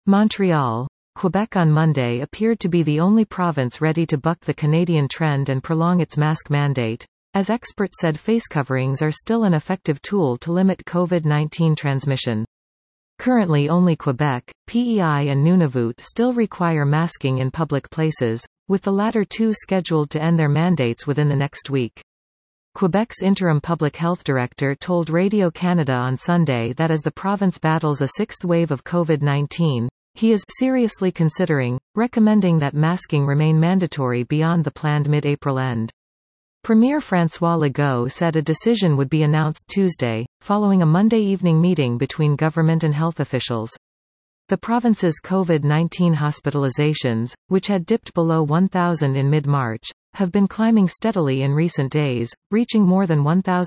Montreal. Quebec on Monday appeared to be the only province ready to buck the Canadian trend and prolong its mask mandate, as experts said face coverings are still an effective tool to limit COVID-19 transmission. Currently only Quebec, PEI and Nunavut still require masking in public places, with the latter two scheduled to end their mandates within the next week. Quebec's interim public health director told Radio-Canada on Sunday that as the province battles a sixth wave of COVID-19, he is seriously considering, recommending that masking remain mandatory beyond the planned mid-April end. Premier François Legault said a decision would be announced Tuesday, following a Monday evening meeting between government and health officials. The province's COVID-19 hospitalizations, which had dipped below 1,000 in mid-March, have been climbing steadily in recent days, reaching more than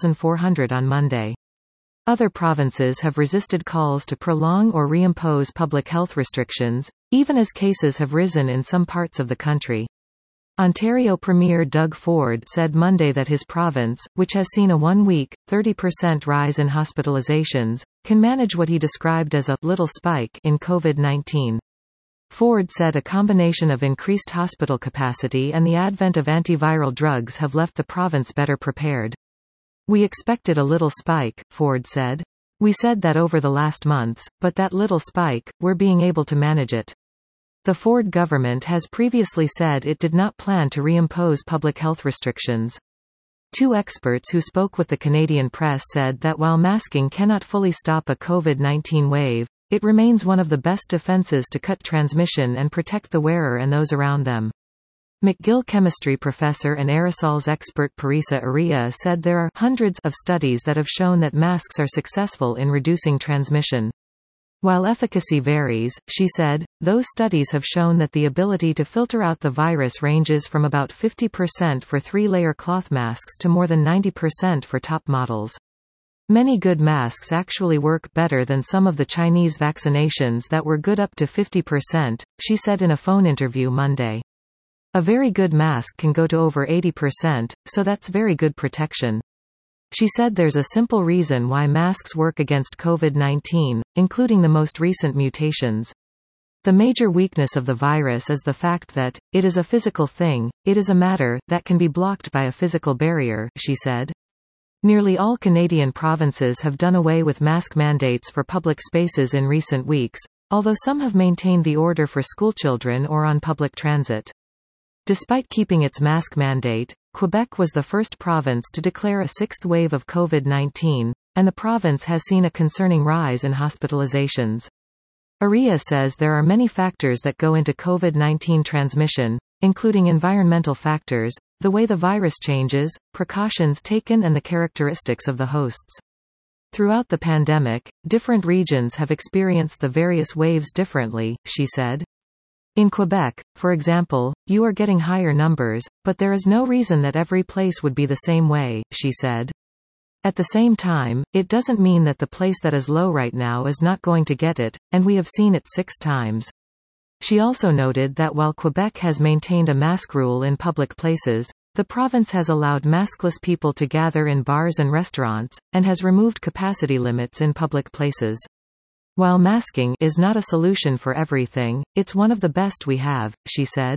1,400 on Monday. Other provinces have resisted calls to prolong or reimpose public health restrictions, even as cases have risen in some parts of the country. Ontario Premier Doug Ford said Monday that his province, which has seen a one-week, 30% rise in hospitalizations, can manage what he described as a little spike in COVID-19. Ford said a combination of increased hospital capacity and the advent of antiviral drugs have left the province better prepared. We expected a little spike, Ford said. We said that over the last months, but that little spike, we're being able to manage it. The Ford government has previously said it did not plan to reimpose public health restrictions. Two experts who spoke with the Canadian press said that while masking cannot fully stop a COVID-19 wave, it remains one of the best defenses to cut transmission and protect the wearer and those around them. McGill chemistry professor and aerosols expert Parisa Ariya said there are hundreds of studies that have shown that masks are successful in reducing transmission. While efficacy varies, she said, those studies have shown that the ability to filter out the virus ranges from about 50% for three-layer cloth masks to more than 90% for top models. Many good masks actually work better than some of the Chinese vaccinations that were good up to 50%, she said in a phone interview Monday. A very good mask can go to over 80%, so that's very good protection. She said there's a simple reason why masks work against COVID-19, including the most recent mutations. The major weakness of the virus is the fact that, it is a physical thing, it is a matter that can be blocked by a physical barrier, she said. Nearly all Canadian provinces have done away with mask mandates for public spaces in recent weeks, although some have maintained the order for schoolchildren or on public transit. Despite keeping its mask mandate, Quebec was the first province to declare a sixth wave of COVID-19, and the province has seen a concerning rise in hospitalizations. Ariya says there are many factors that go into COVID-19 transmission, including environmental factors, the way the virus changes, precautions taken and the characteristics of the hosts. Throughout the pandemic, different regions have experienced the various waves differently, she said. In Quebec, for example, you are getting higher numbers, but there is no reason that every place would be the same way, she said. At the same time, it doesn't mean that the place that is low right now is not going to get it, and we have seen it 6 times. She also noted that while Quebec has maintained a mask rule in public places, the province has allowed maskless people to gather in bars and restaurants, and has removed capacity limits in public places. While masking is not a solution for everything, it's one of the best we have, she said.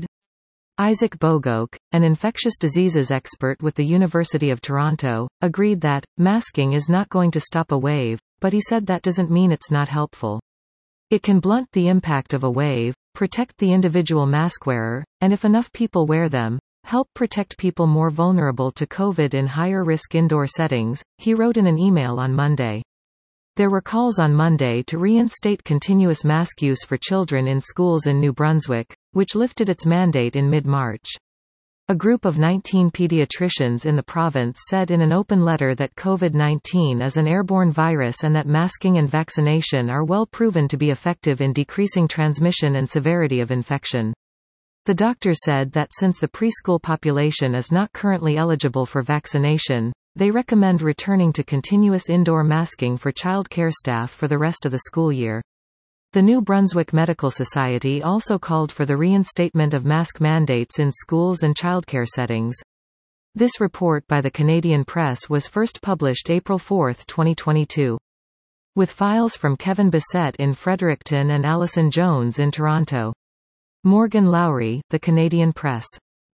Isaac Bogoch, an infectious diseases expert with the University of Toronto, agreed that, masking is not going to stop a wave, but he said that doesn't mean it's not helpful. It can blunt the impact of a wave, protect the individual mask wearer, and if enough people wear them, help protect people more vulnerable to COVID in higher-risk indoor settings, he wrote in an email on Monday. There were calls on Monday to reinstate continuous mask use for children in schools in New Brunswick, which lifted its mandate in mid-March. A group of 19 pediatricians in the province said in an open letter that COVID-19 is an airborne virus and that masking and vaccination are well proven to be effective in decreasing transmission and severity of infection. The doctors said that since the preschool population is not currently eligible for vaccination, they recommend returning to continuous indoor masking for child care staff for the rest of the school year. The New Brunswick Medical Society also called for the reinstatement of mask mandates in schools and childcare settings. This report by the Canadian Press was first published April 4, 2022. with files from Kevin Bissett in Fredericton and Alison Jones in Toronto. Morgan Lowry, The Canadian Press.